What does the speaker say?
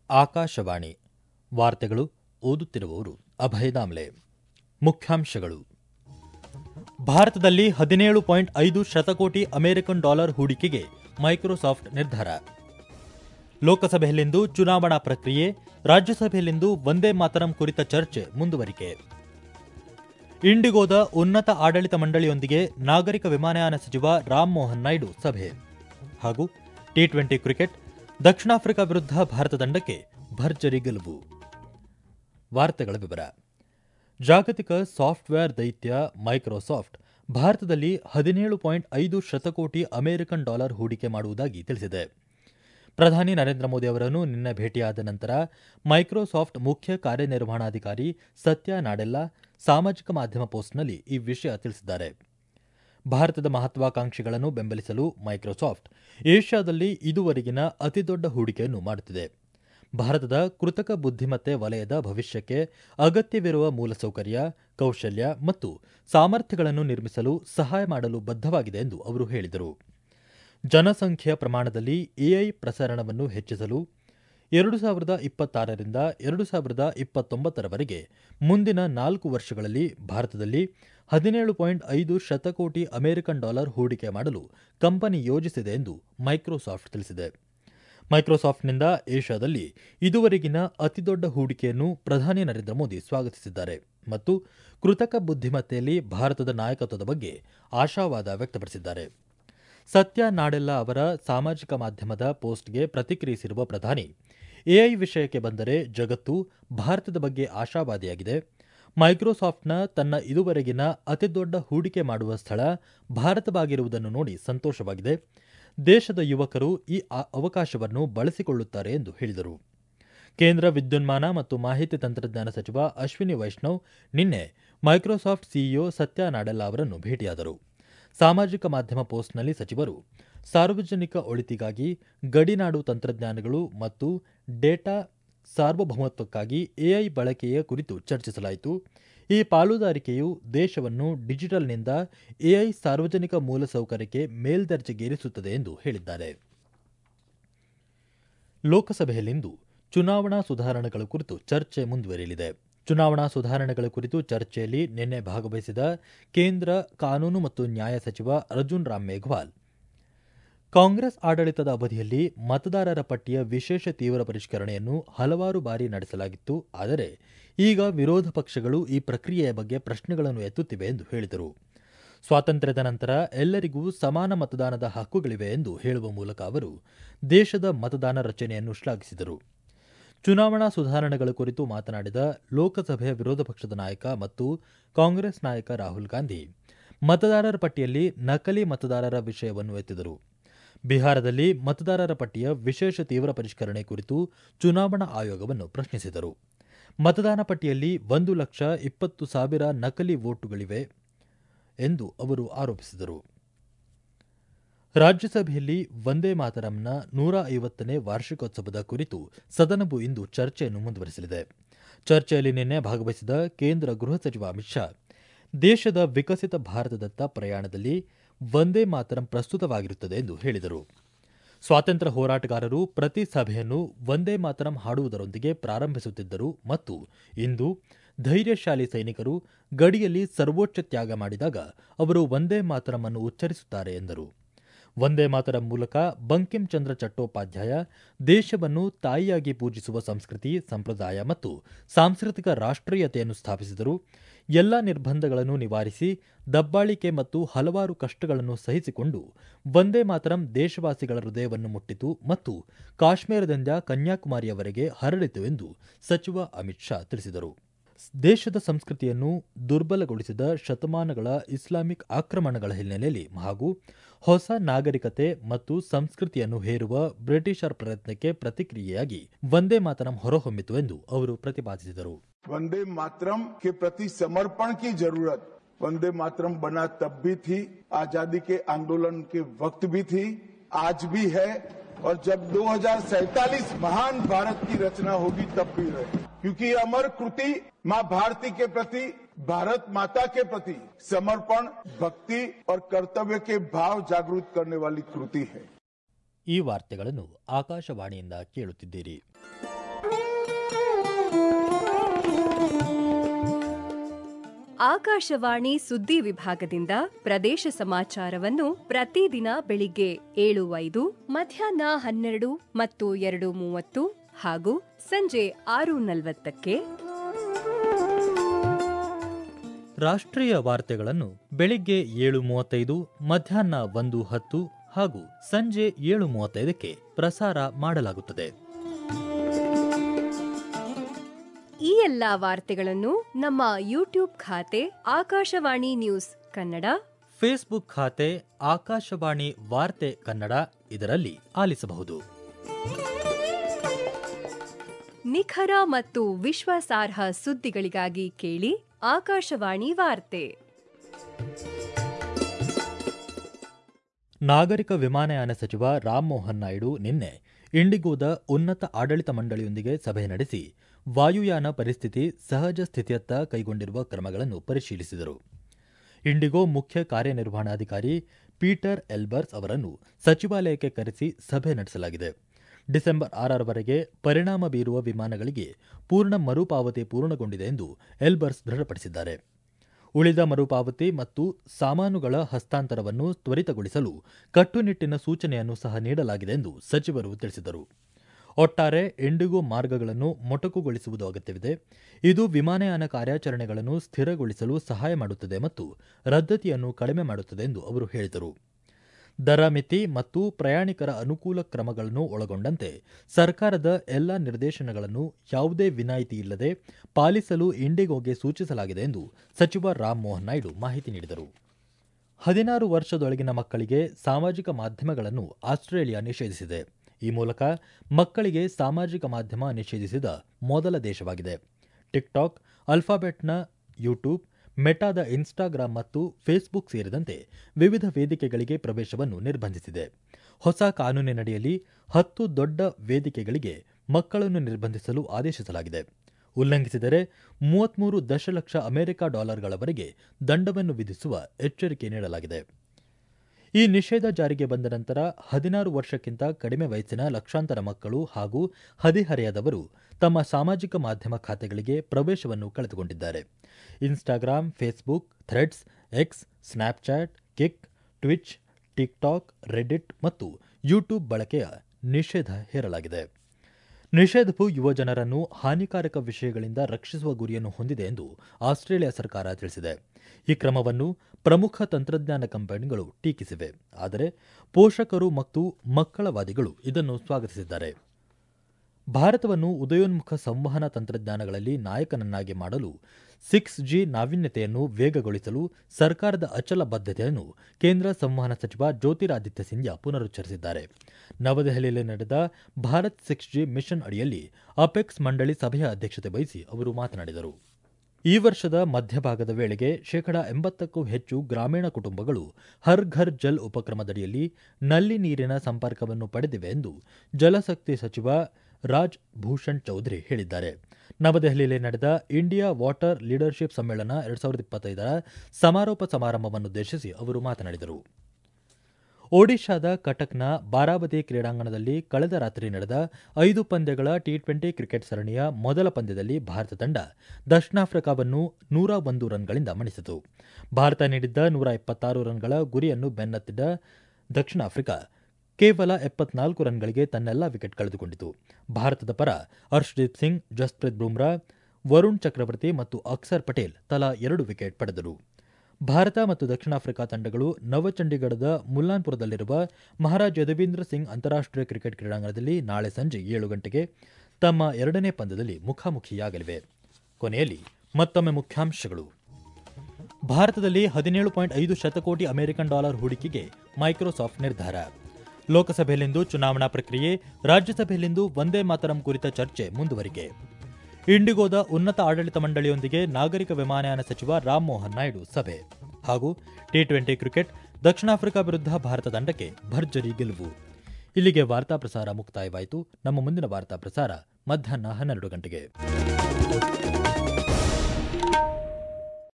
ಆಕಾಶವಾಣಿ ವಾರ್ತೆಗಳು ಓದುತ್ತಿರುವವರು ಅಭಯ ದಾಮ್ಲೆ. ಮುಖ್ಯಾಂಶಗಳು. ಭಾರತದಲ್ಲಿ 17.5 ಶತಕೋಟಿ ಅಮೆರಿಕನ್ ಡಾಲರ್ ಹೂಡಿಕೆಗೆ ಮೈಕ್ರೋಸಾಫ್ಟ್ ನಿರ್ಧಾರ. ಲೋಕಸಭೆಯಲ್ಲಿಂದು ಚುನಾವಣಾ ಪ್ರಕ್ರಿಯೆ, ರಾಜ್ಯಸಭೆಯಲ್ಲಿಂದು ವಂದೇ ಮಾತರಂ ಕುರಿತ ಚರ್ಚೆ ಮುಂದುವರಿಕೆ. ಇಂಡಿಗೋದ ಉನ್ನತ ಆಡಳಿತ ಮಂಡಳಿಯೊಂದಿಗೆ ನಾಗರಿಕ ವಿಮಾನಯಾನ ಸಚಿವ ರಾಮ್ ಮೋಹನ್ ನಾಯ್ಡು ಸಭೆ. ಹಾಗೂ ಟಿ20 ಕ್ರಿಕೆಟ್, ದಕ್ಷಿಣ ಆಫ್ರಿಕಾ ವಿರುದ್ಧ ಭಾರತ ತಂಡಕ್ಕೆ ಭರ್ಜರಿ ಗೆಲುವು. ವಾರ್ತೆಗಳ ವಿವರ. ಜಾಗತಿಕ ಸಾಫ್ಟ್ವೇರ್ ದೈತ್ಯ ಮೈಕ್ರೋಸಾಫ್ಟ್ ಭಾರತದಲ್ಲಿ 17.5 ಶತಕೋಟಿ ಅಮೆರಿಕನ್ ಡಾಲರ್ ಹೂಡಿಕೆ ಮಾಡುವುದಾಗಿ ತಿಳಿಸಿದೆ. ಪ್ರಧಾನಿ ನರೇಂದ್ರ ಮೋದಿ ಅವರನ್ನು ನಿನ್ನೆ ಭೇಟಿಯಾದ ನಂತರ ಮೈಕ್ರೋಸಾಫ್ಟ್ ಮುಖ್ಯ ಕಾರ್ಯನಿರ್ವಹಣಾಧಿಕಾರಿ ಸತ್ಯ ನಾಡೆಲ್ಲಾ ಸಾಮಾಜಿಕ ಮಾಧ್ಯಮ ಪೋಸ್ಟ್ನಲ್ಲಿ ಈ ವಿಷಯ ತಿಳಿಸಿದ್ದಾರೆ. ಭಾರತದ ಮಹತ್ವಾಕಾಂಕ್ಷೆಗಳನ್ನು ಬೆಂಬಲಿಸಲು ಮೈಕ್ರೋಸಾಫ್ಟ್ ಏಷ್ಯಾದಲ್ಲಿ ಇದುವರೆಗಿನ ಅತಿದೊಡ್ಡ ಹೂಡಿಕೆಯನ್ನು ಮಾಡುತ್ತಿದೆ. ಭಾರತದ ಕೃತಕ ಬುದ್ಧಿಮತ್ತೆ ವಲಯದ ಭವಿಷ್ಯಕ್ಕೆ ಅಗತ್ಯವಿರುವ ಮೂಲಸೌಕರ್ಯ, ಕೌಶಲ್ಯ ಮತ್ತು ಸಾಮರ್ಥ್ಯಗಳನ್ನು ನಿರ್ಮಿಸಲು ಸಹಾಯ ಮಾಡಲು ಬದ್ಧವಾಗಿದೆ ಎಂದು ಅವರು ಹೇಳಿದರು. ಜನಸಂಖ್ಯೆಯ ಪ್ರಮಾಣದಲ್ಲಿ ಎಐ ಪ್ರಸರಣವನ್ನು ಹೆಚ್ಚಿಸಲು 2026ರಿಂದ 2029ರವರೆಗೆ ಮುಂದಿನ 4 ವರ್ಷಗಳಲ್ಲಿ ಭಾರತದಲ್ಲಿ 17.5 ಶತಕೋಟಿ ಅಮೆರಿಕನ್ ಡಾಲರ್ ಹೂಡಿಕೆ ಮಾಡಲು ಕಂಪನಿ ಯೋಜಿಸಿದೆ ಎಂದು ಮೈಕ್ರೋಸಾಫ್ಟ್ ತಿಳಿಸಿದೆ. ಮೈಕ್ರೋಸಾಫ್ಟ್ನಿಂದ ಏಷ್ಯಾದಲ್ಲಿ ಇದುವರೆಗಿನ ಅತಿದೊಡ್ಡ ಹೂಡಿಕೆಯನ್ನು ಪ್ರಧಾನಿ ನರೇಂದ್ರ ಮೋದಿ ಸ್ವಾಗತಿಸಿದ್ದಾರೆ ಮತ್ತು ಕೃತಕ ಬುದ್ಧಿಮತ್ತೆಯಲ್ಲಿ ಭಾರತದ ನಾಯಕತ್ವದ ಬಗ್ಗೆ ಆಶಾವಾದ ವ್ಯಕ್ತಪಡಿಸಿದ್ದಾರೆ. ಸತ್ಯ ನಾಡೆಲ್ಲಾ ಅವರ ಸಾಮಾಜಿಕ ಮಾಧ್ಯಮದ ಪೋಸ್ಟ್ಗೆ ಪ್ರತಿಕ್ರಿಯಿಸಿರುವ ಪ್ರಧಾನಿ, ಎಐ ವಿಷಯಕ್ಕೆ ಬಂದರೆ ಜಗತ್ತು ಭಾರತದ ಬಗ್ಗೆ ಆಶಾವಾದಿಯಾಗಿದೆ. ಮೈಕ್ರೋಸಾಫ್ಟ್ನ ತನ್ನ ಇದುವರೆಗಿನ ಅತಿದೊಡ್ಡ ಹೂಡಿಕೆ ಮಾಡುವ ಸ್ಥಳ ಭಾರತವಾಗಿರುವುದನ್ನು ನೋಡಿ ಸಂತೋಷವಾಗಿದೆ. ದೇಶದ ಯುವಕರು ಈ ಅವಕಾಶವನ್ನು ಬಳಸಿಕೊಳ್ಳುತ್ತಾರೆ ಎಂದು ಹೇಳಿದರು. ಕೇಂದ್ರ ವಿದ್ಯುನ್ಮಾನ ಮತ್ತು ಮಾಹಿತಿ ತಂತ್ರಜ್ಞಾನ ಸಚಿವ ಅಶ್ವಿನಿ ವೈಷ್ಣವ್ ನಿನ್ನೆ ಮೈಕ್ರೋಸಾಫ್ಟ್ ಸಿಇಒ ಸತ್ಯ ನಾಡೆಲ್ಲಾ ಅವರನ್ನು ಭೇಟಿಯಾದರು. ಸಾಮಾಜಿಕ ಮಾಧ್ಯಮ ಪೋಸ್ಟ್ನಲ್ಲಿ ಸಚಿವರು ಸಾರ್ವಜನಿಕ ಒಳಿತಿಗಾಗಿ ಗಡಿನಾಡು ತಂತ್ರಜ್ಞಾನಗಳು ಮತ್ತು ಡೇಟಾ ಸಾರ್ವಭೌಮತ್ವಕ್ಕಾಗಿ ಎಐ ಬಳಕೆಯ ಕುರಿತು ಚರ್ಚಿಸಲಾಯಿತು. ಈ ಪಾಲುದಾರಿಕೆಯು ದೇಶವನ್ನು ಡಿಜಿಟಲ್ನಿಂದ ಎಐ ಸಾರ್ವಜನಿಕ ಮೂಲಸೌಕರ್ಯಕ್ಕೆ ಮೇಲ್ದರ್ಜೆಗೇರಿಸುತ್ತದೆ ಎಂದು ಹೇಳಿದ್ದಾರೆ. ಲೋಕಸಭೆಯಲ್ಲಿಂದು ಚುನಾವಣಾ ಸುಧಾರಣೆಗಳ ಕುರಿತು ಚರ್ಚೆ ಮುಂದುವರಿಯಲಿದೆ. ಚುನಾವಣಾ ಸುಧಾರಣೆಗಳ ಕುರಿತು ಚರ್ಚೆಯಲ್ಲಿ ನಿನ್ನೆ ಭಾಗವಹಿಸಿದ ಕೇಂದ್ರ ಕಾನೂನು ಮತ್ತು ನ್ಯಾಯ ಸಚಿವ ಅರ್ಜುನ್ ರಾಮ್ ಮೇಘವಾಲ್, ಕಾಂಗ್ರೆಸ್ ಆಡಳಿತದ ಅವಧಿಯಲ್ಲಿ ಮತದಾರರ ಪಟ್ಟಿಯ ವಿಶೇಷ ತೀವ್ರ ಪರಿಷ್ಕರಣೆಯನ್ನು ಹಲವಾರು ಬಾರಿ ನಡೆಸಲಾಗಿತ್ತು. ಆದರೆ ಈಗ ವಿರೋಧ ಪಕ್ಷಗಳು ಈ ಪ್ರಕ್ರಿಯೆಯ ಬಗ್ಗೆ ಪ್ರಶ್ನೆಗಳನ್ನು ಎತ್ತುತ್ತಿವೆ ಎಂದು ಹೇಳಿದರು. ಸ್ವಾತಂತ್ರ್ಯದ ನಂತರ ಎಲ್ಲರಿಗೂ ಸಮಾನ ಮತದಾನದ ಹಕ್ಕುಗಳಿವೆ ಎಂದು ಹೇಳುವ ಮೂಲಕ ಅವರು ದೇಶದ ಮತದಾನ ರಚನೆಯನ್ನು ಶ್ಲಾಘಿಸಿದರು. ಚುನಾವಣಾ ಸುಧಾರಣೆಗಳ ಕುರಿತು ಮಾತನಾಡಿದ ಲೋಕಸಭೆಯ ವಿರೋಧ ಪಕ್ಷದ ನಾಯಕ ಮತ್ತು ಕಾಂಗ್ರೆಸ್ ನಾಯಕ ರಾಹುಲ್ ಗಾಂಧಿ, ಮತದಾರರ ಪಟ್ಟಿಯಲ್ಲಿ ನಕಲಿ ಮತದಾರರ ವಿಷಯವನ್ನು ಎತ್ತಿದರು. ಬಿಹಾರದಲ್ಲಿ ಮತದಾರರ ಪಟ್ಟಿಯ ವಿಶೇಷ ತೀವ್ರ ಪರಿಷ್ಕರಣೆ ಕುರಿತು ಚುನಾವಣಾ ಆಯೋಗವನ್ನು ಪ್ರಶ್ನಿಸಿದರು. ಮತದಾನ ಪಟ್ಟಿಯಲ್ಲಿ 1,20,000 ನಕಲಿ ವೋಟುಗಳಿವೆ ಎಂದು ಅವರು ಆರೋಪಿಸಿದರು. ರಾಜ್ಯಸಭೆಯಲ್ಲಿ ವಂದೇ ಮಾತರಂನ 150ನೇ ವಾರ್ಷಿಕೋತ್ಸವದ ಕುರಿತು ಸದನವು ಇಂದು ಚರ್ಚೆಯನ್ನು ಮುಂದುವರೆಸಲಿದೆ. ಚರ್ಚೆಯಲ್ಲಿ ನಿನ್ನೆ ಭಾಗವಹಿಸಿದ ಕೇಂದ್ರ ಗೃಹ ಸಚಿವ ಅಮಿತ್ ಶಾ, ದೇಶದ ವಿಕಸಿತ ಭಾರತದತ್ತ ಪ್ರಯಾಣದಲ್ಲಿ ವಂದೇ ಮಾತರಂ ಪ್ರಸ್ತುತವಾಗಿರುತ್ತದೆ ಎಂದು ಹೇಳಿದರು. ಸ್ವಾತಂತ್ರ್ಯ ಹೋರಾಟಗಾರರು ಪ್ರತಿ ಸಭೆಯನ್ನು ವಂದೇ ಮಾತರಂ ಹಾಡುವುದರೊಂದಿಗೆ ಪ್ರಾರಂಭಿಸುತ್ತಿದ್ದರು ಮತ್ತು ಇಂದು ಧೈರ್ಯಶಾಲಿ ಸೈನಿಕರು ಗಡಿಯಲ್ಲಿ ಸರ್ವೋಚ್ಚ ತ್ಯಾಗ ಮಾಡಿದಾಗ ಅವರು ವಂದೇ ಮಾತರಂ ಅನ್ನು ಉಚ್ಚರಿಸುತ್ತಾರೆ ಎಂದರು. ವಂದೇ ಮಾತರಂ ಮೂಲಕ ಬಂಕಿಂ ಚಂದ್ರ ಚಟ್ಟೋಪಾಧ್ಯಾಯ ದೇಶವನ್ನು ತಾಯಿಯಾಗಿ ಪೂಜಿಸುವ ಸಂಸ್ಕೃತಿ, ಸಂಪ್ರದಾಯ ಮತ್ತು ಸಾಂಸ್ಕೃತಿಕ ರಾಷ್ಟ್ರೀಯತೆಯನ್ನು ಸ್ಥಾಪಿಸಿದರು. ಎಲ್ಲ ನಿರ್ಬಂಧಗಳನ್ನು ನಿವಾರಿಸಿ ದಬ್ಬಾಳಿಕೆ ಮತ್ತು ಹಲವಾರು ಕಷ್ಟಗಳನ್ನು ಸಹಿಸಿಕೊಂಡು ವಂದೇ ಮಾತರಂ ದೇಶವಾಸಿಗಳ ಹೃದಯವನ್ನು ಮುಟ್ಟಿತು ಮತ್ತು ಕಾಶ್ಮೀರದಿಂದ ಕನ್ಯಾಕುಮಾರಿಯವರೆಗೆ ಹರಡಿತು ಎಂದು ಸಚಿವ ಅಮಿತ್ ಶಾ ತಿಳಿಸಿದರು. ದೇಶದ ಸಂಸ್ಕೃತಿಯನ್ನು ದುರ್ಬಲಗೊಳಿಸಿದ ಶತಮಾನಗಳ ಇಸ್ಲಾಮಿಕ್ ಆಕ್ರಮಣಗಳ ಹಿನ್ನೆಲೆಯಲ್ಲಿ ಹಾಗೂ ಹೊಸ ನಾಗರಿಕತೆ ಮತ್ತು ಸಂಸ್ಕೃತಿಯನ್ನು ಹೇರುವ ಬ್ರಿಟಿಷರ ಪ್ರಯತ್ನಕ್ಕೆ ಪ್ರತಿಕ್ರಿಯೆಯಾಗಿ ವಂದೇ ಮಾತರಂ ಹೊರಹೊಮ್ಮಿತು ಎಂದು ಅವರು ಪ್ರತಿಪಾದಿಸಿದರು. वंदे मातरम के प्रति समर्पण की जरूरत वंदे मातरम बना तब भी थी, आजादी के आंदोलन के वक्त भी थी, आज भी है और जब 2047 महान भारत की रचना होगी तब भी रहे, क्योंकि अमर कृति मां भारती के प्रति, भारत माता के प्रति समर्पण, भक्ति और कर्तव्य के भाव जागृत करने वाली कृति है. ಈ ವಾರ್ತೆಗಳನ್ನು ಆಕಾಶವಾಣಿಯಿಂದ ಕೇಳುತ್ತಿದ್ದೀರಿ. ಆಕಾಶವಾಣಿ ಸುದ್ದಿ ವಿಭಾಗದಿಂದ ಪ್ರದೇಶ ಸಮಾಚಾರವನ್ನು ಪ್ರತಿದಿನ ಬೆಳಿಗ್ಗೆ 7:05, ಮಧ್ಯಾಹ್ನ 12 ಮತ್ತು 2:30 ಹಾಗೂ ಸಂಜೆ 6:40ಕ್ಕೆ. ರಾಷ್ಟ್ರೀಯ ವಾರ್ತೆಗಳನ್ನು ಬೆಳಿಗ್ಗೆ 7:35, ಮಧ್ಯಾಹ್ನ 1:10 ಹಾಗೂ ಸಂಜೆ 7:35ಕ್ಕೆ ಪ್ರಸಾರ ಮಾಡಲಾಗುತ್ತದೆ. ಈ ಎಲ್ಲಾ ವಾರ್ತೆಗಳನ್ನು ನಮ್ಮ ಯೂಟ್ಯೂಬ್ ಖಾತೆ ಆಕಾಶವಾಣಿ ನ್ಯೂಸ್ ಕನ್ನಡ, ಫೇಸ್ಬುಕ್ ಖಾತೆ ಆಕಾಶವಾಣಿ ವಾರ್ತೆ ಕನ್ನಡ ಇದರಲ್ಲಿ ಆಲಿಸಬಹುದು. ನಿಖರ ಮತ್ತು ವಿಶ್ವಾಸಾರ್ಹ ಸುದ್ದಿಗಳಿಗಾಗಿ ಕೇಳಿ ಆಕಾಶವಾಣಿ ವಾರ್ತೆ. ನಾಗರಿಕ ವಿಮಾನಯಾನ ಸಚಿವ ರಾಮಮೋಹನ್ ನಾಯ್ಡು ನಿನ್ನೆ ಇಂಡಿಗೋದ ಉನ್ನತ ಆಡಳಿತ ಮಂಡಳಿಯೊಂದಿಗೆ ಸಭೆ ನಡೆಸಿ ವಾಯುಯಾನ ಪರಿಸ್ಥಿತಿ ಸಹಜ ಸ್ಥಿತಿಯತ್ತ ಕೈಗೊಂಡಿರುವ ಕ್ರಮಗಳನ್ನು ಪರಿಶೀಲಿಸಿದರು. ಇಂಡಿಗೋ ಮುಖ್ಯ ಕಾರ್ಯನಿರ್ವಹಣಾಧಿಕಾರಿ ಪೀಟರ್ ಎಲ್ಬರ್ಸ್ ಅವರನ್ನು ಸಚಿವಾಲಯಕ್ಕೆ ಕರೆಸಿ ಸಭೆ ನಡೆಸಲಾಗಿದೆ. ಡಿಸೆಂಬರ್ 6ರವರೆಗೆ ಪರಿಣಾಮ ಬೀರುವ ವಿಮಾನಗಳಿಗೆ ಪೂರ್ಣ ಮರುಪಾವತಿ ಪೂರ್ಣಗೊಂಡಿದೆ ಎಂದು ಎಲ್ಬರ್ಸ್ ದೃಢಪಡಿಸಿದ್ದಾರೆ. ಉಳಿದ ಮರುಪಾವತಿ ಮತ್ತು ಸಾಮಾನುಗಳ ಹಸ್ತಾಂತರವನ್ನು ತ್ವರಿತಗೊಳಿಸಲು ಕಟ್ಟುನಿಟ್ಟಿನ ಸೂಚನೆಯನ್ನು ಸಹ ನೀಡಲಾಗಿದೆ ಎಂದು ಸಚಿವರು ತಿಳಿಸಿದರು. ಒಟ್ಟಾರೆ ಇಂಡಿಗೋ ಮಾರ್ಗಗಳನ್ನು ಮೊಟಕುಗೊಳಿಸುವುದು ಅಗತ್ಯವಿದೆ. ಇದು ವಿಮಾನಯಾನ ಕಾರ್ಯಾಚರಣೆಗಳನ್ನು ಸ್ಥಿರಗೊಳಿಸಲು ಸಹಾಯ ಮಾಡುತ್ತದೆ ಮತ್ತು ರದ್ದತಿಯನ್ನು ಕಡಿಮೆ ಮಾಡುತ್ತದೆ ಎಂದು ಅವರು ಹೇಳಿದರು. ದರ ಮಿತಿ ಮತ್ತು ಪ್ರಯಾಣಿಕರ ಅನುಕೂಲ ಕ್ರಮಗಳನ್ನು ಒಳಗೊಂಡಂತೆ ಸರ್ಕಾರದ ಎಲ್ಲ ನಿರ್ದೇಶನಗಳನ್ನು ಯಾವುದೇ ವಿನಾಯಿತಿ ಇಲ್ಲದೆ ಪಾಲಿಸಲು ಇಂಡಿಗೋಗೆ ಸೂಚಿಸಲಾಗಿದೆ ಎಂದು ಸಚಿವ ರಾಮಮೋಹನ್ ನಾಯ್ಡು ಮಾಹಿತಿ ನೀಡಿದರು. 16 ವರ್ಷದೊಳಗಿನ ಮಕ್ಕಳಿಗೆ ಸಾಮಾಜಿಕ ಮಾಧ್ಯಮಗಳನ್ನು ಆಸ್ಟ್ರೇಲಿಯಾ ನಿಷೇಧಿಸಿದೆ. ಈ ಮೂಲಕ ಮಕ್ಕಳಿಗೆ ಸಾಮಾಜಿಕ ಮಾಧ್ಯಮ ನಿಷೇಧಿಸಿದ ಮೊದಲ ದೇಶವಾಗಿದೆ. ಟಿಕ್ಟಾಕ್, ಅಲ್ಫಾಬೆಟ್ನ ಯೂಟ್ಯೂಬ್, ಮೆಟಾದ ಇನ್ಸ್ಟಾಗ್ರಾಂ ಮತ್ತು ಫೇಸ್ಬುಕ್ ಸೇರಿದಂತೆ ವಿವಿಧ ವೇದಿಕೆಗಳಿಗೆ ಪ್ರವೇಶವನ್ನು ನಿರ್ಬಂಧಿಸಿದೆ. ಹೊಸ ಕಾನೂನಿನಡಿಯಲ್ಲಿ 10 ದೊಡ್ಡ ವೇದಿಕೆಗಳಿಗೆ ಮಕ್ಕಳನ್ನು ನಿರ್ಬಂಧಿಸಲು ಆದೇಶಿಸಲಾಗಿದೆ. ಉಲ್ಲಂಘಿಸಿದರೆ 33 ದಶಲಕ್ಷ ಅಮೆರಿಕ ಡಾಲರ್ಗಳವರೆಗೆ ದಂಡವನ್ನು ವಿಧಿಸುವ ಎಚ್ಚರಿಕೆ ನೀಡಲಾಗಿದೆ. ಈ ನಿಷೇಧ ಜಾರಿಗೆ ಬಂದ ನಂತರ 16 ವರ್ಷಕ್ಕಿಂತ ಕಡಿಮೆ ವಯಸ್ಸಿನ ಲಕ್ಷಾಂತರ ಮಕ್ಕಳು ಹಾಗೂ ಹದಿಹರೆಯದವರು ತಮ್ಮ ಸಾಮಾಜಿಕ ಮಾಧ್ಯಮ ಖಾತೆಗಳಿಗೆ ಪ್ರವೇಶವನ್ನು ಕಳೆದುಕೊಂಡಿದ್ದಾರೆ. Instagram, Facebook, Threads, X, Snapchat, Kik, Twitch, TikTok, Reddit ಮತ್ತು ಯೂಟ್ಯೂಬ್ ಬಳಕೆಯ ನಿಷೇಧ ಹೇರಲಾಗಿದೆ. ನಿಷೇಧವು ಯುವಜನರನ್ನು ಹಾನಿಕಾರಕ ವಿಷಯಗಳಿಂದ ರಕ್ಷಿಸುವ ಗುರಿಯನ್ನು ಹೊಂದಿದೆ ಎಂದು ಆಸ್ಟ್ರೇಲಿಯಾ ಸರ್ಕಾರ ತಿಳಿಸಿದೆ. ಈ ಕ್ರಮವನ್ನು ಪ್ರಮುಖ ತಂತ್ರಜ್ಞಾನ ಕಂಪನಿಗಳು ಟೀಕಿಸಿವೆ. ಆದರೆ ಪೋಷಕರು ಮತ್ತು ಮಕ್ಕಳವಾದಿಗಳು ಇದನ್ನು ಸ್ವಾಗತಿಸಿದ್ದಾರೆ. ಭಾರತವನ್ನು ಉದಯೋನ್ಮುಖ ಸಂವಹನ ತಂತ್ರಜ್ಞಾನಗಳಲ್ಲಿ ನಾಯಕನನ್ನಾಗಿ ಮಾಡಲು 6G ನಾವೀನ್ಯತೆಯನ್ನು ವೇಗಗೊಳಿಸಲು ಸರ್ಕಾರದ ಅಚಲ ಬದ್ಧತೆಯನ್ನು ಕೇಂದ್ರ ಸಂವಹನ ಸಚಿವ ಜ್ಯೋತಿರಾದಿತ್ಯ ಸಿಂಧ್ಯಾ ಪುನರುಚ್ಚರಿಸಿದ್ದಾರೆ. ನವದೆಹಲಿಯಲ್ಲಿ ನಡೆದ ಭಾರತ್ 6G ಮಿಷನ್ ಅಡಿಯಲ್ಲಿ ಅಪೆಕ್ಸ್ ಮಂಡಳಿ ಸಭೆಯ ಅಧ್ಯಕ್ಷತೆ ವಹಿಸಿ ಅವರು ಮಾತನಾಡಿದರು. ಈ ವರ್ಷದ ಮಧ್ಯಭಾಗದ ವೇಳೆಗೆ 80%ಕ್ಕೂ ಹೆಚ್ಚು ಗ್ರಾಮೀಣ ಕುಟುಂಬಗಳು ಹರ್ ಘರ್ ಜಲ್ ಉಪಕ್ರಮದಡಿಯಲ್ಲಿ ನಲ್ಲಿ ನೀರಿನ ಸಂಪರ್ಕವನ್ನು ಪಡೆದಿವೆ ಎಂದು ಜಲಶಕ್ತಿ ಸಚಿವ ರಾಜ್ ಭೂಷಣ್ ಚೌಧರಿ ಹೇಳಿದ್ದಾರೆ. ನವದೆಹಲಿಯಲ್ಲಿ ನಡೆದ ಇಂಡಿಯಾ ವಾಟರ್ ಲೀಡರ್ಶಿಪ್ ಸಮ್ಮೇಳನ 2025ರ ಸಮಾರೋಪ ಸಮಾರಂಭವನ್ನುದ್ದೇಶಿಸಿ ಅವರು ಮಾತನಾಡಿದರು. ಒಡಿಶಾದ ಕಟಕ್ನ ಬಾರಾವತಿ ಕ್ರೀಡಾಂಗಣದಲ್ಲಿ ಕಳೆದ ರಾತ್ರಿ ನಡೆದ 5 ಪಂದ್ಯಗಳ ಟಿ20 ಕ್ರಿಕೆಟ್ ಸರಣಿಯ ಮೊದಲ ಪಂದ್ಯದಲ್ಲಿ ಭಾರತ ತಂಡ ದಕ್ಷಿಣ ಆಫ್ರಿಕಾವನ್ನು 101 ರನ್ಗಳಿಂದ ಮಣಿಸಿತು. ಭಾರತ ನೀಡಿದ್ದ 126 ರನ್ಗಳ ಗುರಿಯನ್ನು ಬೆನ್ನತ್ತಿದ ದಕ್ಷಿಣ ಆಫ್ರಿಕಾ ಕೇವಲ 74 ರನ್ಗಳಿಗೆ ತನ್ನೆಲ್ಲಾ ವಿಕೆಟ್ ಕಳೆದುಕೊಂಡಿತು. ಭಾರತದ ಪರ ಹರ್ಷದೀಪ್ ಸಿಂಗ್, ಜಸ್ಪ್ರೀತ್ ಬುಮ್ರಾ, ವರುಣ್ ಚಕ್ರವರ್ತಿ ಮತ್ತು ಅಕ್ಷರ್ ಪಟೇಲ್ ತಲಾ 2 ವಿಕೆಟ್ ಪಡೆದರು. ಭಾರತ ಮತ್ತು ದಕ್ಷಿಣ ಆಫ್ರಿಕಾ ತಂಡಗಳು ನವಚಂಡೀಗಢದ ಮುಲ್ಲಾನ್ಪುರದಲ್ಲಿರುವ ಮಹಾರಾಜ್ ಯದುವೀಂದ್ರ ಸಿಂಗ್ ಅಂತಾರಾಷ್ಟ್ರೀಯ ಕ್ರಿಕೆಟ್ ಕ್ರೀಡಾಂಗಣದಲ್ಲಿ ನಾಳೆ ಸಂಜೆ 7 ಗಂಟೆಗೆ ತಮ್ಮ ಎರಡನೇ ಪಂದ್ಯದಲ್ಲಿ ಮುಖಾಮುಖಿಯಾಗಲಿವೆ. ಕೊನೆಯಲ್ಲಿ ಮತ್ತೊಮ್ಮೆ ಮುಖ್ಯಾಂಶಗಳು. ಭಾರತದಲ್ಲಿ 17.5 ಶತಕೋಟಿ ಅಮೆರಿಕನ್ ಡಾಲರ್ ಹೂಡಿಕೆಗೆ ಮೈಕ್ರೋಸಾಫ್ಟ್ ನಿರ್ಧಾರ. ಲೋಕಸಭೆಯಲ್ಲಿಂದು ಚುನಾವಣಾ ಪ್ರಕ್ರಿಯೆ, ರಾಜ್ಯಸಭೆಯಲ್ಲಿಂದು ವಂದೇ ಮಾತರಂ ಕುರಿತ ಚರ್ಚೆ ಮುಂದುವರಿಕೆ. ಇಂಡಿಗೋದ ಉನ್ನತ ಆಡಳಿತ ಮಂಡಳಿಯೊಂದಿಗೆ ನಾಗರಿಕ ವಿಮಾನಯಾನ ಸಚಿವ ರಾಮಮೋಹನ್ ನಾಯ್ಡು ಸಭೆ. ಹಾಗೂ ಟಿ20 ಕ್ರಿಕೆಟ್, ದಕ್ಷಿಣ ಆಫ್ರಿಕಾ ವಿರುದ್ಧ ಭಾರತ ತಂಡಕ್ಕೆ ಭರ್ಜರಿ ಗೆಲುವು. ಇಲ್ಲಿಗೆ ವಾರ್ತಾ ಪ್ರಸಾರ ಮುಕ್ತಾಯವಾಯಿತು. ನಮ್ಮ ಮುಂದಿನ ವಾರ್ತಾ ಪ್ರಸಾರ ಮಧ್ಯಾಹ್ನ 12 ಗಂಟೆಗೆ.